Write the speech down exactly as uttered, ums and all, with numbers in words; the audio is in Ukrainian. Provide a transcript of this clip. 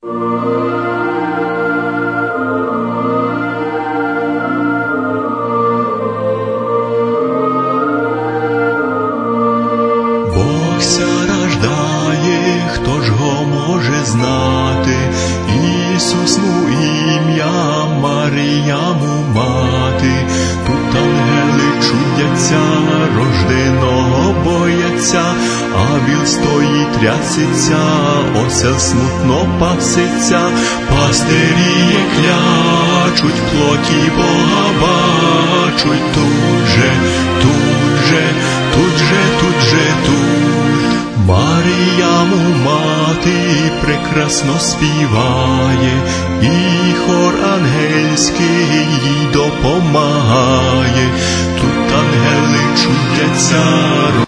Бог ся рождає, хто ж го може знати, Ісусну ім'я, Маріяму мати. Тут ангели чудяться, рожденого бояться, а віл стоїть, трясеться, осел смутно паситься. Пастирі клячуть, плоті Бога бачуть, тут же, тут же, тут же, тут же, тут. Маріяму мати прекрасно співає, і хор ангельський їй допомагає. Тут ангели чудяться,